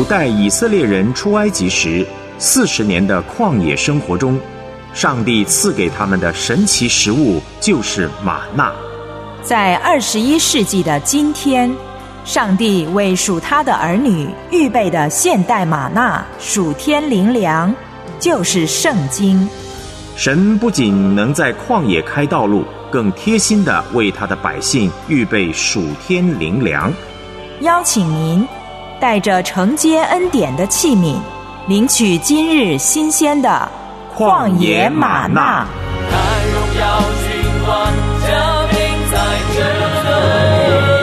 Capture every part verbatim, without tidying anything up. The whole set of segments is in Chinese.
主带以色列人出埃及时，四十年的旷野生活中，上帝赐给他们的神奇食物就是玛纳。 在二十一世纪的今天，上帝为属他的儿女预备的现代玛纳属天灵粮，就是圣经。 神不仅能在旷野开道路，更贴心地为他的百姓预备属天灵粮。 邀请您带着承接恩典的器皿，领取今日新鲜的旷野玛纳。 看荣耀君王降临在这里。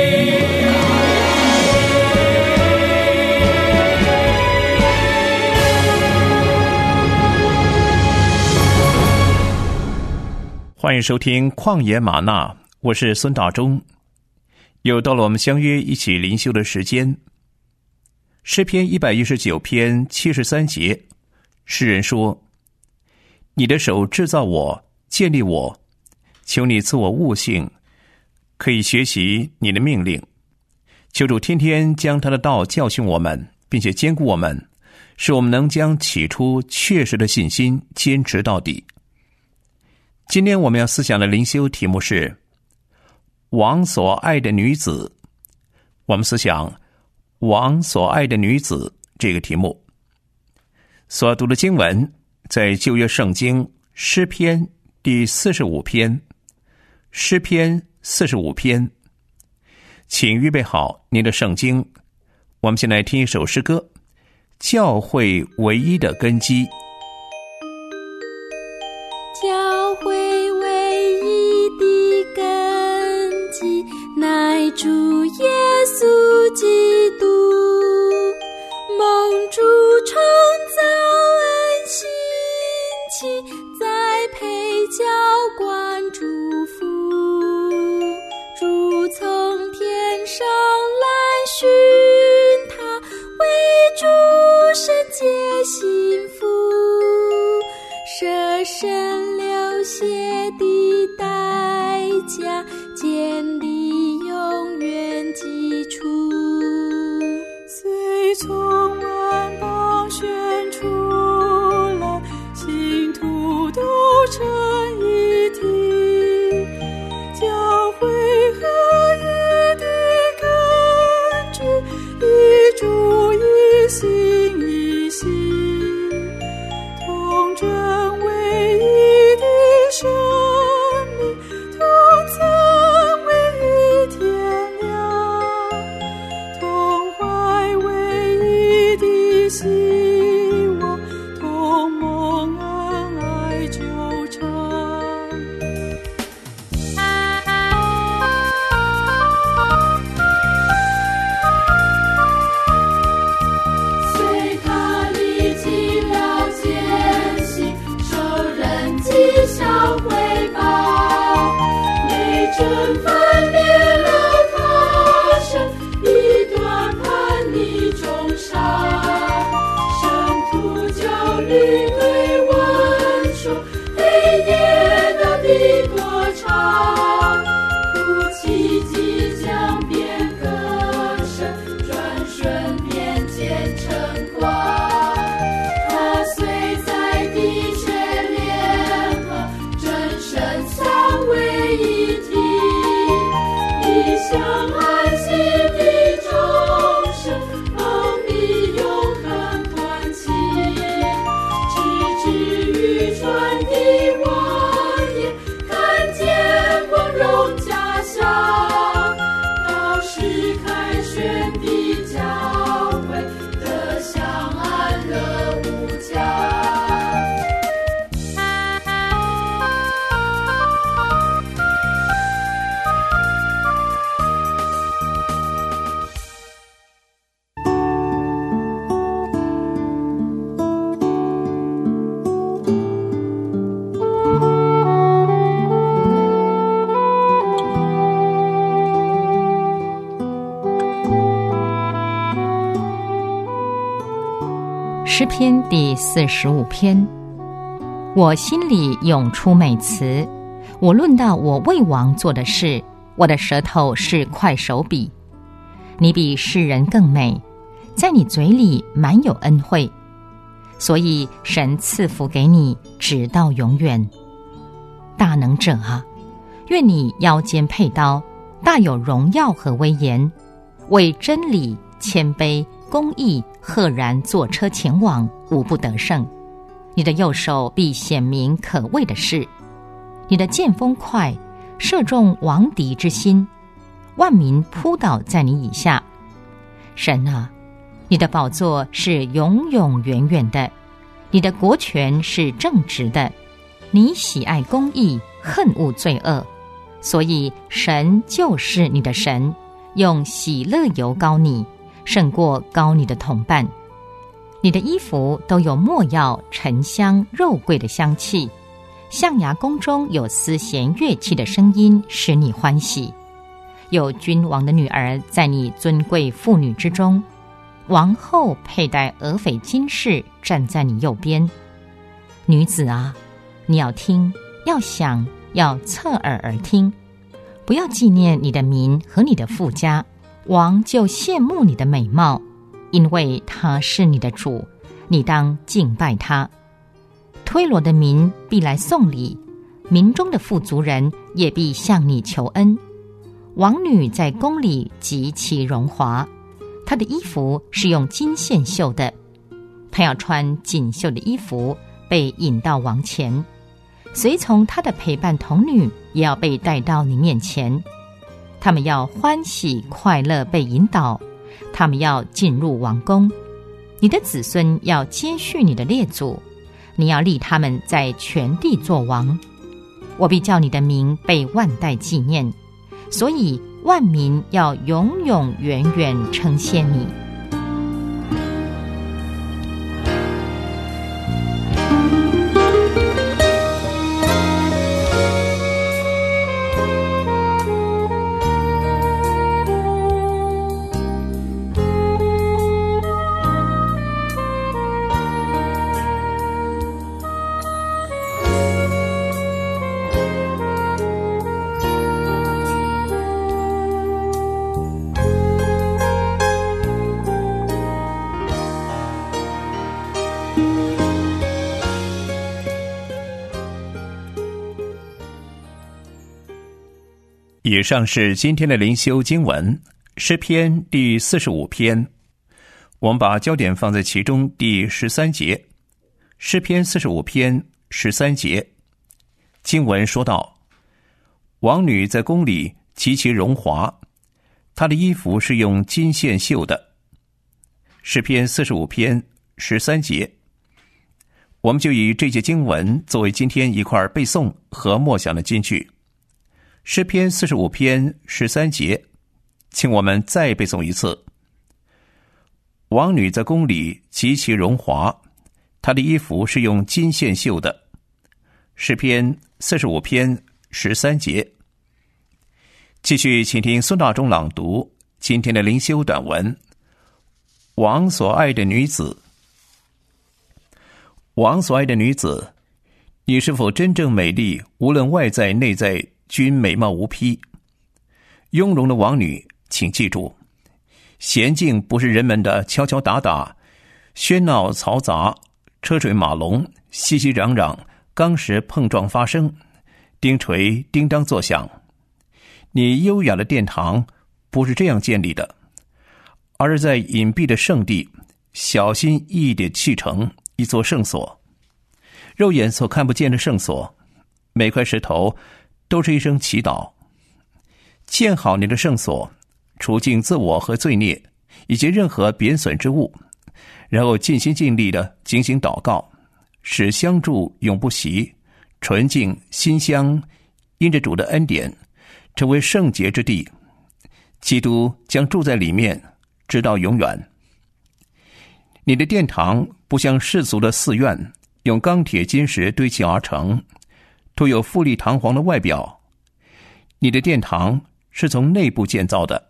欢迎收听旷野玛纳，我是孙大中。又到了我们相约一起灵修的时间。诗篇一百一十九篇七十三节，诗人说：你的手制造我，建立我，求你赐我悟性，可以学习你的命令。求主天天将他的道教训我们，并且坚固我们，使我们能将起初确实的信心坚持到底。今天我们要思想的灵修题目是王所爱的女子。我们思想王所爱的女子这个题目。所读的经文在旧约圣经诗篇第四十五篇，诗篇四十五篇。请预备好您的圣经，我们先来听一首诗歌，教会唯一的根基。 教会唯一的根基，乃主耶稣基督，蒙主创造恩馨气，栽培浇灌祝福。主从天上来寻他，为主圣洁幸福，舍身流血的代价，建立永远基础。随从万邦宣出来，信徒都成一体，教会合一的根据，一主一心一心，同真唯一的生命，同参唯一天亮，同怀唯一的希望，同蒙恩爱纠缠。随他历尽了艰辛，受人讥笑回报，每阵翻裂了他身，一段叛逆中伤。圣徒焦虑对问说，黑夜到底多长？哭泣即将变歌声，转瞬便见晨光。他虽在地却联合，真神三位一体，理想安息的众生，蒙蔽永恒团契，直至渔船的望眼，看见光荣家乡，到时凯旋的教会，得享安乐无疆。 诗篇第四十五篇。我心里涌出美词，我论到我为王做的事，我的舌头是块手笔。你比世人更美， 在你嘴里满有恩惠，所以神赐福给你，直到永远。大能者啊，愿你腰间佩刀，大有荣耀和威严，为真理、谦卑、公义赫然坐车前往，无不得胜。你的右手必显明可畏的事，你的剑锋快，射中王敌之心，万民扑倒在你以下。神啊，你的宝座是永永远远的，你的国权是正直的，你喜爱公义，恨恶罪恶，所以神就是你的神，用喜乐油膏你，胜过膏你的同伴。你的衣服都有没药、沉香、肉桂的香气，象牙宫中有丝弦乐器的声音，使你欢喜。有君王的女儿在你尊贵妇女之中，王后佩戴俄斐金饰，站在你右边。女子啊，你要听，要想，要侧耳而听，不要纪念你的民和你的父家，王就羡慕你的美貌，因为他是你的主，你当敬拜他。推罗的民必来送礼，民中的富足人也必向你求恩。王女在宫里极其荣华，她的衣服是用金线绣的，她要穿锦绣的衣服，被引到王前。随从她的陪伴童女也要被带到你面前，他们要欢喜快乐被引导，他们要进入王宫。你的子孙要接续你的列祖，你要立他们在全地作王。我必叫你的名被万代纪念，所以万民要永永远远称谢你。 以上是今天的灵修经文，诗篇第四十五篇，我们把焦点放在其中第十三节。诗篇四十五篇十三节，经文说道：王女在宫里极其荣华，她的衣服是用金线绣的。诗篇四十五篇十三节，我们就以这节经文作为今天一块背诵和默想的金句。诗篇四十五篇十三节，请我们再背诵一次。王女在宫里极其荣华，她的衣服是用金线绣的。诗篇四十五篇十三节。继续请听孙大中朗读今天的灵修短文。王所爱的女子，王所爱的女子，你是否真正美丽，无论外在内在均美貌无匹？雍容的王女，请记住，娴静不是人们的敲敲打打、喧闹嘈杂、车水马龙、熙熙攘攘、钢石碰撞发生、钉锤叮当作响。你优雅的殿堂不是这样建立的，而是在隐蔽的圣地小心翼翼地砌成一座圣所。肉眼所看不见的圣所，每块石头都是一声祈祷。建好你的圣所，除尽自我和罪孽以及任何贬损之物，然后尽心尽力地进行祷告，使香柱永不熄，纯净馨香，因着主的恩典成为圣洁之地，基督将住在里面直到永远。你的殿堂不像世俗的寺院，用钢铁金石堆砌而成，徒有富丽堂皇的外表。你的殿堂是从内部建造的。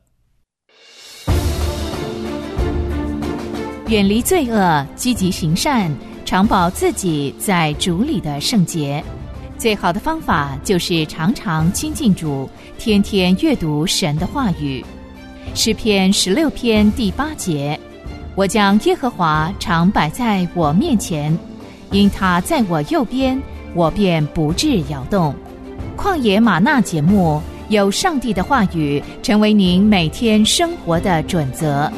远离罪恶，积极行善，常保自己在主里的圣洁。最好的方法就是常常亲近主，天天阅读神的话语。诗篇十六篇第八节： 我将耶和华常摆在我面前，因他在我右边，我便不致摇动。旷野吗哪节目，有上帝的话语成为您每天生活的准则。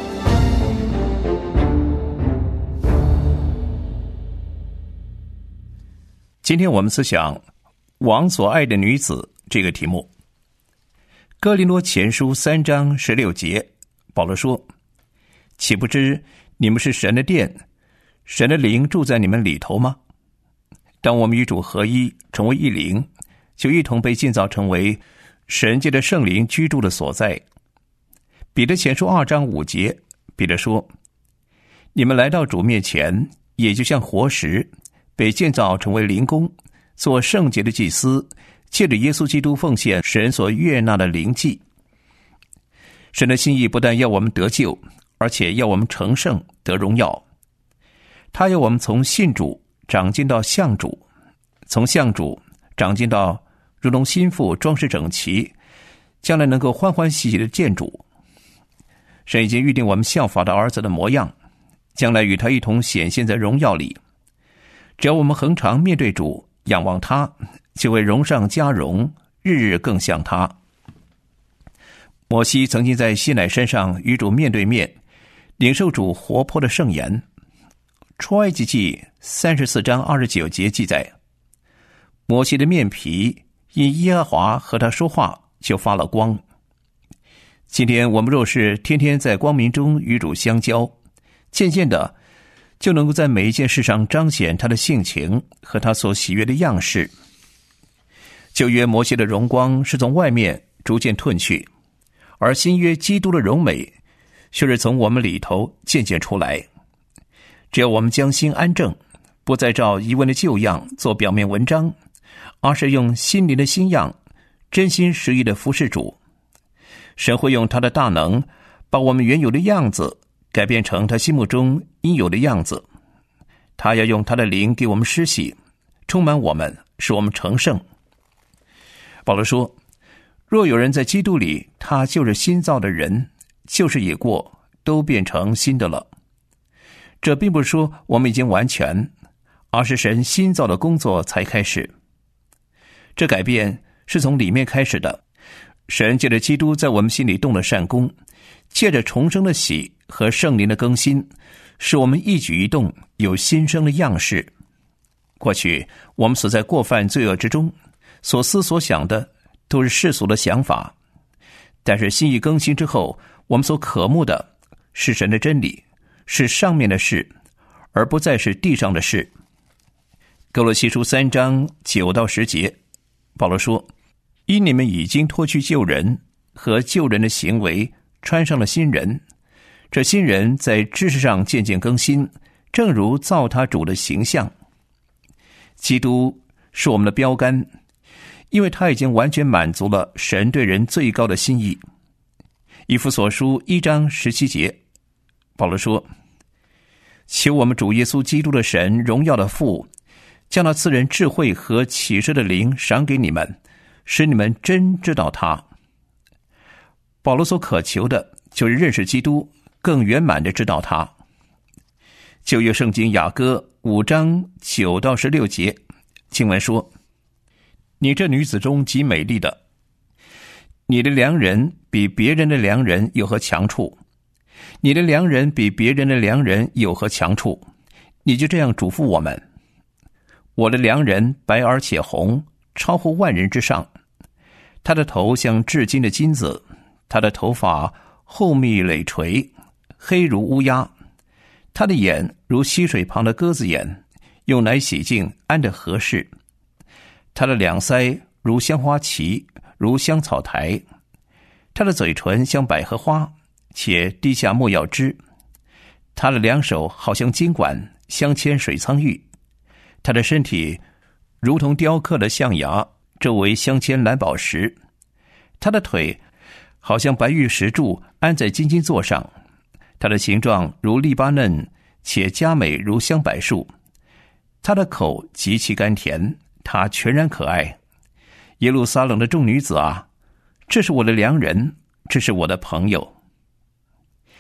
今天我们思想王所爱的女子这个题目。哥林多前书三章十六节，保罗说，岂不知你们是神的殿，神的灵住在你们里头吗？当我们与主合一，成为一灵，就一同被建造成为神界的圣灵居住的所在。彼得前书二章五节，彼得说，你们来到主面前，也就像活石，被建造成为灵宫，做圣洁的祭司，借着耶稣基督奉献神所悦纳的灵祭。神的心意不但要我们得救，而且要我们成圣得荣耀。他要我们从信主长进到像主，从像主长进到如同心腹装饰整齐，将来能够欢欢喜喜的见主。神已经预定我们效法的儿子的模样，将来与他一同显现在荣耀里。只要我们恒常面对主，仰望他，就会荣上加荣，日日更像他。摩西曾经在西乃山上与主面对面，领受主活泼的圣言。出埃及记三十四章二十九节记载，摩西的面皮因耶和华和他说话就发了光。今天我们若是天天在光明中与主相交，渐渐的就能够在每一件事上彰显他的性情和他所喜悦的样式。旧约摩西的荣光是从外面逐渐褪去，而新约基督的荣美却是从我们里头渐渐出来。只要我们将心安正，不再照疑问的旧样做表面文章，而是用心灵的新样，真心实意的服侍主，神会用他的大能把我们原有的样子改变成他心目中应有的样子。他要用他的灵给我们施洗，充满我们，使我们成圣。保罗说，若有人在基督里，他就是新造的人，旧事已过，都变成新的了。这并不是说我们已经完全，而是神新造的工作才开始。这改变是从里面开始的，神借着基督在我们心里动了善工，借着重生的喜和圣灵的更新，使我们一举一动有新生的样式。过去我们所在过犯罪恶之中，所思所想的都是世俗的想法，但是心意更新之后，我们所渴慕的是神的真理，是上面的事，而不再是地上的事。哥罗西书三章九到十节，保罗说，因你们已经脱去旧人和旧人的行为，穿上了新人，这新人在知识上渐渐更新，正如造他主的形象。基督是我们的标杆，因为他已经完全满足了神对人最高的心意。以弗所书一章十七节，保罗说，求我们主耶稣基督的神，荣耀的父，将那赐人智慧和启示的灵赏给你们，使你们真知道他。保罗所渴求的就是认识基督，更圆满的知道他。旧约圣经雅歌五章九到十六节经文说，你这女子中极美丽的，你的良人比别人的良人有何强处？你的良人比别人的良人有何强处？你就这样嘱咐我们。我的良人白而且红，超乎万人之上。他的头像至金的金子，他的头发厚密累垂，黑如乌鸦。他的眼如溪水旁的鸽子眼，用奶洗净，安得合适。他的两腮如香花旗，如香草台。他的嘴唇像百合花，且滴下没药汁。他的两手好像金管，镶嵌水苍玉。他的身体如同雕刻的象牙，周围镶嵌蓝宝石。他的腿好像白玉石柱安在金金座上。他的形状如利巴嫩，且佳美如香柏树。他的口极其甘甜，他全然可爱。耶路撒冷的众女子啊，这是我的良人，这是我的朋友。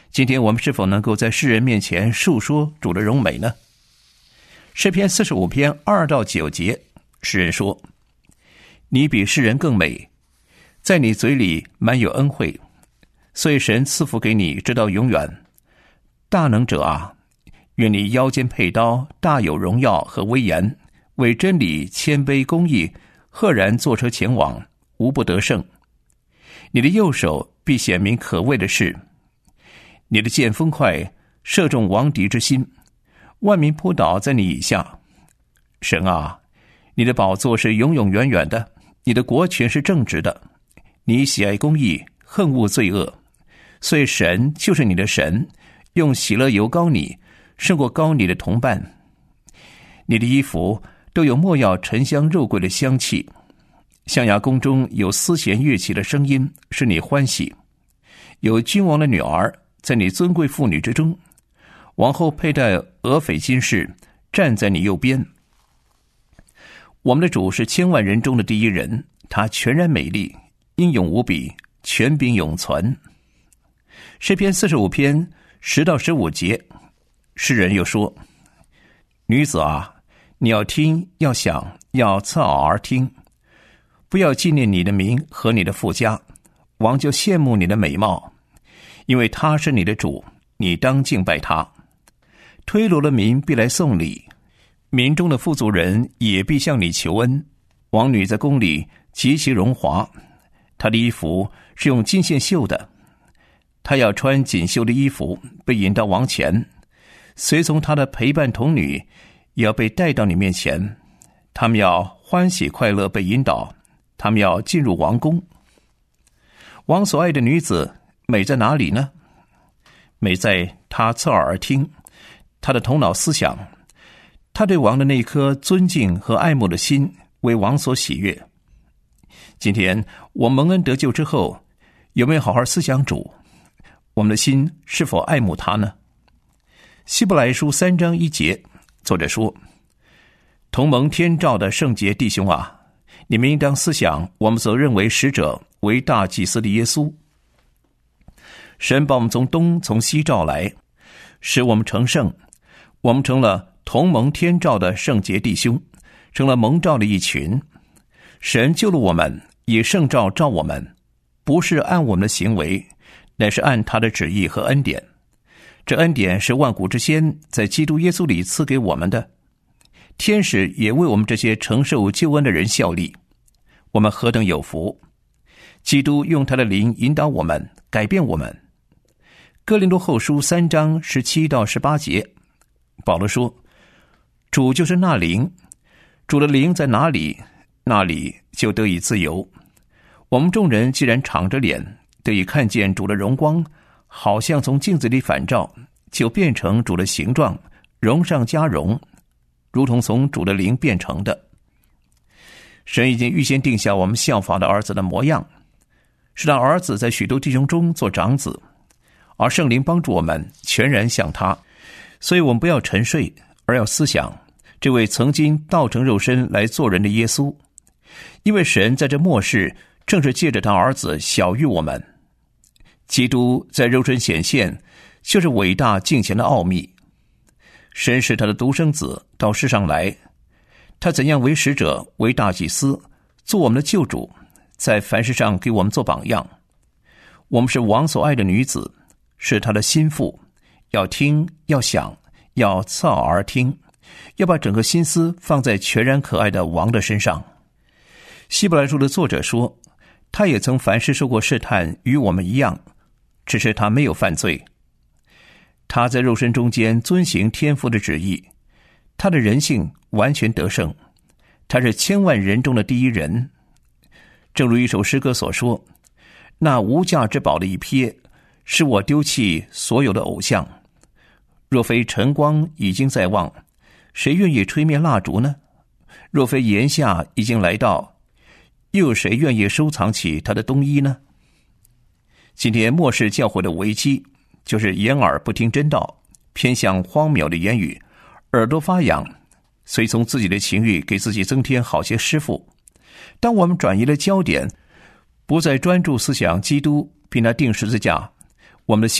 今天我们是否能够在世人面前述说主的荣美呢？诗篇四十五篇二到九节，诗人说：你比世人更美，在你嘴里满有恩惠，所以神赐福给你直到永远。大能者啊，愿你腰间佩刀，大有荣耀和威严，为真理谦卑公义，赫然坐车前往，无不得胜。你的右手必显明可畏的事，你的剑锋快，射中王敌之心，万民扑倒在你以下。神啊，你的宝座是永永远远的，你的国权是正直的，你喜爱公义，恨恶罪恶，所以神就是你的神，用喜乐油膏你，胜过膏你的同伴。你的衣服都有没药沉香肉桂的香气，象牙宫中有丝弦乐器的声音，使你欢喜。有君王的女儿在你尊贵妇女之中，王后佩戴俄斐金饰，站在你右边。我们的主是千万人中的第一人，他全然美丽，英勇无比，权柄永存。诗篇四十五篇十到十五节，诗人又说：女子啊，你要听，要想，要侧耳而听，不要纪念你的名和你的父家，王就羡慕你的美貌，因为他是你的主，你当敬拜他。推罗的民必来送礼，民中的富足人也必向你求恩。王女在宫里极其荣华，她的衣服是用金线绣的，她要穿锦绣的衣服，被引到王前。随从她的陪伴童女也要被带到你面前，他们要欢喜快乐被引导，他们要进入王宫。王所爱的女子美在哪里呢？美在她侧耳而听，她的头脑思想，她对王的那颗尊敬和爱慕的心为王所喜悦。今天我蒙恩得救之后，有没有好好思想主？我们的心是否爱慕他呢？希伯来书三章一节，作者说：同蒙天照的圣洁弟兄啊，你们应当思想我们所认为使者为大祭司的耶稣。神把我们从东从西召来，使我们成圣，我们成了同蒙天照的圣洁弟兄，成了蒙召的一群。神救了我们，以圣召召我们，不是按我们的行为，乃是按他的旨意和恩典。这恩典是万古之先在基督耶稣里赐给我们的，天使也为我们这些承受救恩的人效力。我们何等有福！基督用他的灵引导我们，改变我们。哥林多后书三章十七到十八节，保罗说：主就是那灵，主的灵在哪里，那里就得以自由。我们众人既然敞着脸，得以看见主的荣光，好像从镜子里反照，就变成主的形状，荣上加荣，如同从主的灵变成的。神已经预先定下我们效法的儿子的模样，是让儿子在许多弟兄中做长子，而圣灵帮助我们全然像他。所以我们不要沉睡，而要思想这位曾经道成肉身来做人的耶稣，因为神在这末世正是借着他儿子晓谕我们。基督在肉身显现，就是伟大敬虔的奥秘。神使他的独生子到世上来，他怎样为使者，为大祭司，做我们的救主，在凡事上给我们做榜样。我们是王所爱的女子，是他的心腹，要听，要想，要侧耳而听，要把整个心思放在全然可爱的王的身上。希伯来书的作者说，他也曾凡事受过试探，与我们一样，只是他没有犯罪。他在肉身中间遵行天父的旨意，他的人性完全得胜，他是千万人中的第一人。正如一首诗歌所说，那无价之宝的一瞥，使我丢弃所有的偶像。若非晨光已经在望，谁愿意吹灭蜡烛呢？若非炎夏已经来到，又有谁愿意收藏起他的冬衣呢？今天末世教会的危机，就是掩耳不听真道，偏向荒谬的言语，耳朵发痒，随从自己的情欲，给自己增添好些师傅。当我们转移了焦点，不再专注思想基督并他钉十字架，我们的心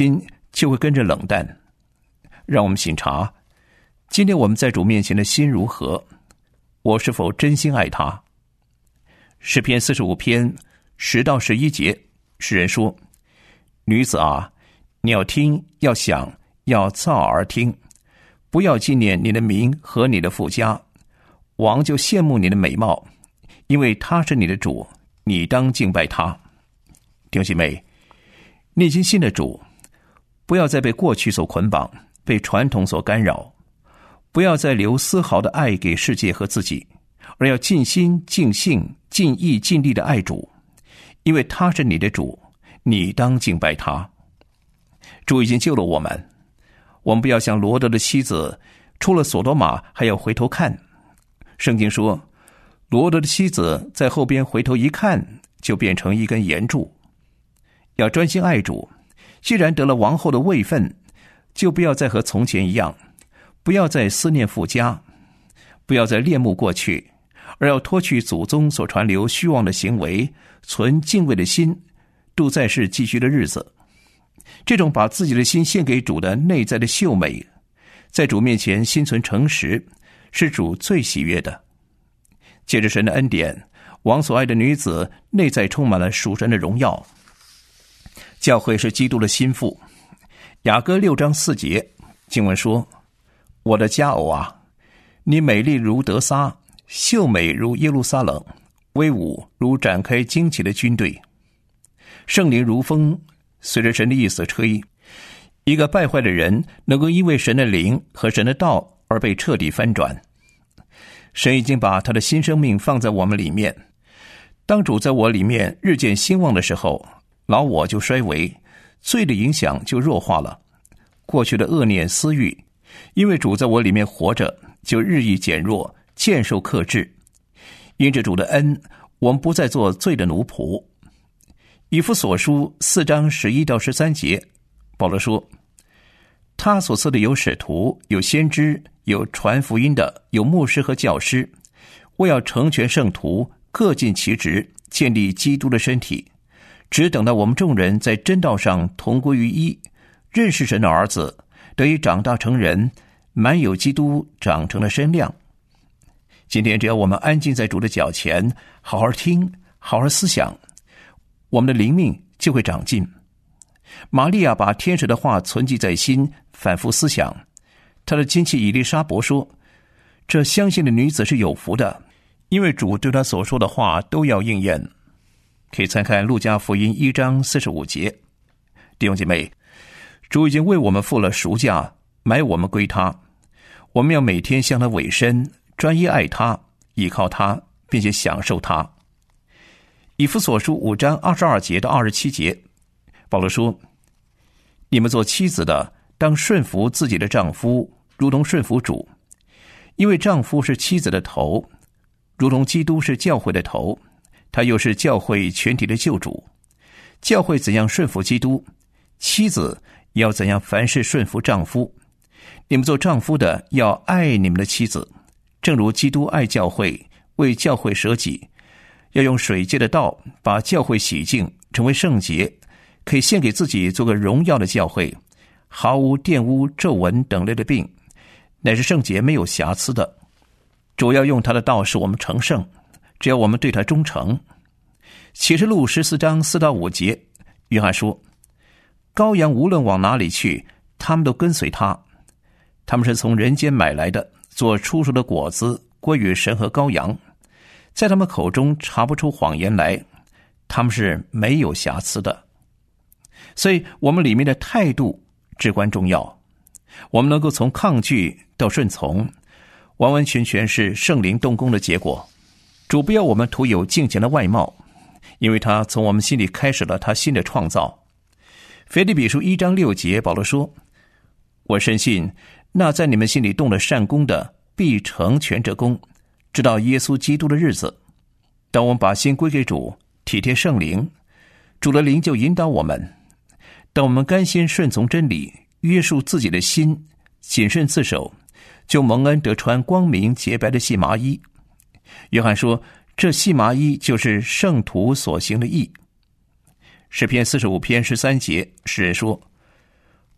就会跟着冷淡。让我们省察，今天我们在主面前的心如何？我是否真心爱他？诗篇四十五篇十到十一节，诗人说：女子啊，你要听，要想，要侧耳听，不要纪念你的名和你的父家。王就羡慕你的美貌，因为他是你的主，你当敬拜他。弟兄姐妹，你已经信了主，不要再被过去所捆绑，被传统所干扰，不要再留丝毫的爱给世界和自己，而要尽心尽性尽意尽力的爱主，因为他是你的主，你当敬拜他。主已经救了我们，我们不要像罗德的妻子，出了索多玛还要回头看。圣经说，罗德的妻子在后边回头一看，就变成一根岩柱。要专心爱主，既然得了王后的位分，就不要再和从前一样，不要再思念父家，不要再恋慕过去，而要脱去祖宗所传流虚妄的行为，存敬畏的心，度在世寄居的日子。这种把自己的心献给主的内在的秀美，在主面前心存诚实，是主最喜悦的。借着神的恩典，王所爱的女子内在充满了属神的荣耀。教会是基督的心腹。雅歌六章四节经文说：我的佳偶啊，你美丽如得撒，秀美如耶路撒冷，威武如展开旌旗的军队。圣灵如风，随着神的意思吹。一个败坏的人能够因为神的灵和神的道而被彻底翻转。神已经把他的新生命放在我们里面，当主在我里面日渐兴旺的时候，老我就衰微，罪的影响就弱化了。过去的恶念私欲，因为主在我里面活着，就日益减弱，渐受克制。因着主的恩，我们不再做罪的奴仆。以弗所书四章十一到十三节，保罗说：他所赐的有使徒，有先知，有传福音的，有牧师和教师，为要成全圣徒，各尽其职，建立基督的身体，只等到我们众人在真道上同归于一，认识神的儿子，得以长大成人，满有基督长成的身量。今天只要我们安静在主的脚前，好好听，好好思想，我们的灵命就会长进。玛利亚把天使的话存记在心，反复思想。她的亲戚以利沙伯说：这相信的女子是有福的，因为主对她所说的话都要应验。可以参看路加福音一章四十五节。弟兄姐妹，主已经为我们付了赎价，买我们归他。我们要每天向他委身，专一爱他，依靠他，并且享受他。以弗所书五章二十二节到二十七节，保罗说：你们做妻子的，当顺服自己的丈夫，如同顺服主，因为丈夫是妻子的头，如同基督是教会的头，他又是教会全体的救主。教会怎样顺服基督，妻子也要怎样凡事顺服丈夫。你们做丈夫的要爱你们的妻子，正如基督爱教会，为教会舍己，要用水界的道把教会洗净，成为圣洁，可以献给自己做个荣耀的教会，毫无玷污、皱纹等类的病，乃是圣洁没有瑕疵的。主要用他的道使我们成圣，只要我们对他忠诚。启示录十四章四到五节，约翰说：羔羊无论往哪里去，他们都跟随他。他们是从人间买来的，做出熟的果子，归于神和羔羊，在他们口中查不出谎言来，他们是没有瑕疵的。所以我们里面的态度至关重要，我们能够从抗拒到顺从，完完全全是圣灵动工的结果。主不要我们徒有敬虔的外貌，因为他从我们心里开始了他新的创造。腓立比书一章六节，保罗说：我深信那在你们心里动了善功的，必成全这功，直到耶稣基督的日子。当我们把心归给主，体贴圣灵，主的灵就引导我们。当我们甘心顺从真理，约束自己的心，谨慎自守，就蒙恩得穿光明洁白的细麻衣。约翰说，这细麻衣就是圣徒所行的义。诗篇四十五篇十三节，诗人说：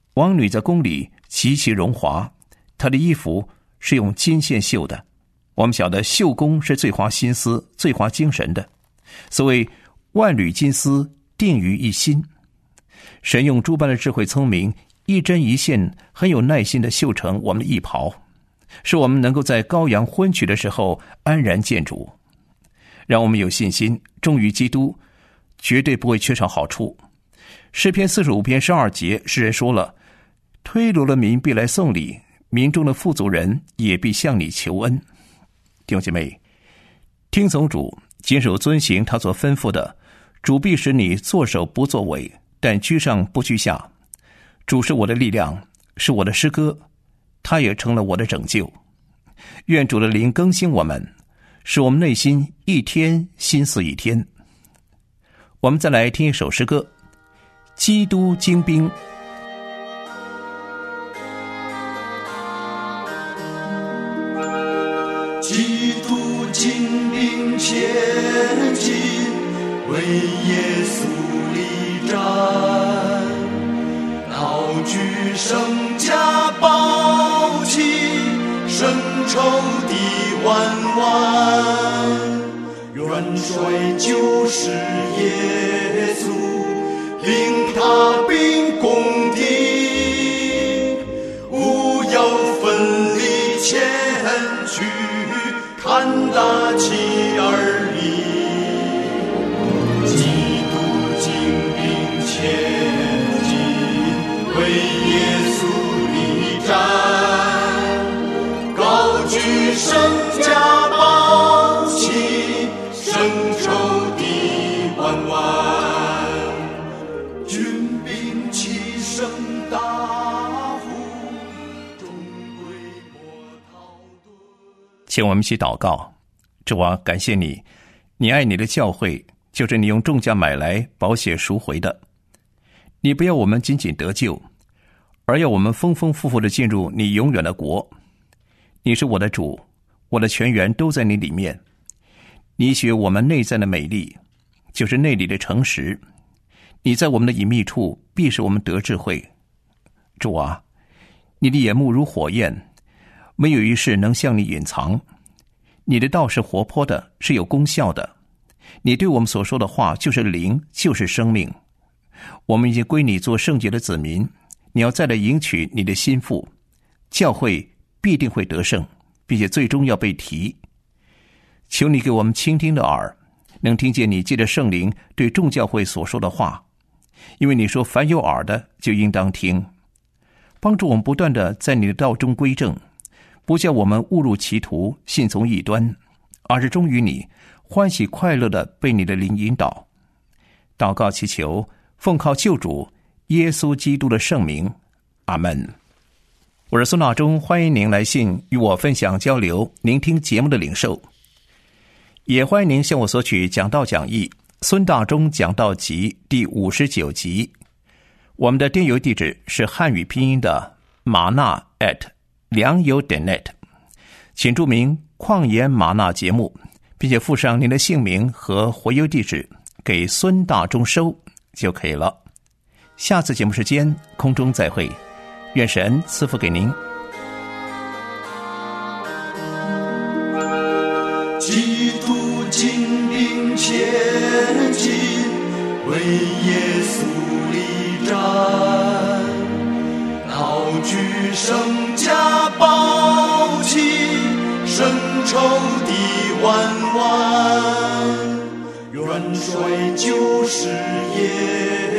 王女在宫里极其荣华，她的衣服是用金线绣的。我们晓得绣工是最花心思、最花精神的。所谓万缕金丝定于一心，神用诸般的智慧聪明，一针一线很有耐心地绣成我们的衣袍，使我们能够在羔羊婚娶的时候安然见主。让我们有信心，忠于基督，绝对不会缺少好处。诗篇四十五篇十二节，诗人说了：推罗的民必来送礼，民中的富足人也必向你求恩。弟兄姐妹，听从主，谨守遵行他所吩咐的，主必使你作首不作尾，但居上不居下。主是我的力量，是我的诗歌，他也成了我的拯救。愿主的灵更新我们，使我们内心一天心似一天。我们再来听一首诗歌《基督精兵》。 基督精兵前进，为耶稣立战，高举圣家宝旗，胜仇敌万万。元帅就是耶稣，领他兵攻敌，务要奋力前去，看大旗而立。基督精兵前进，为耶稣立战，高举圣家宝旗，胜仇敌万万。军兵齐声大呼，众规模逃遁。 请我们一起祷告。主啊，感谢你，你爱你的教会，就是你用重价买来，宝血赎回的。你不要我们仅仅得救，而要我们丰丰富富地进入你永远的国。你是我的主，我的全员都在你里面。你许我们内在的美丽，就是内里的诚实。你在我们的隐秘处，必使我们得智慧。主啊，你的眼目如火焰，没有一事能向你隐藏。你的道是活泼的，是有功效的。你对我们所说的话就是灵，就是生命。我们已经归你做圣洁的子民，你要再来迎娶你的心腹，教会必定会得胜，并且最终要被提。求你给我们倾听的耳，能听见你借着圣灵对众教会所说的话，因为你说凡有耳的就应当听。帮助我们不断地在你的道中归正，不叫我们误入歧途，信从异端，而是忠于你，欢喜快乐地被你的灵引导。祷告祈求，奉靠救主耶稣基督的圣名，阿们。我是孙大中，欢迎您来信与我分享交流您听节目的领受，也欢迎您向我索取讲道讲义孙大中讲道集第五十九集。我们的电邮地址是汉语拼音的玛纳 at 良友点 net， 请注明旷野玛纳节目，并且附上您的姓名和回邮地址给孙大中收就可以了。下次节目时间空中再会，愿神赐福给您。 基督精兵前进，为耶稣立战，高举圣家宝旗，胜仇敌万万。元帅就是耶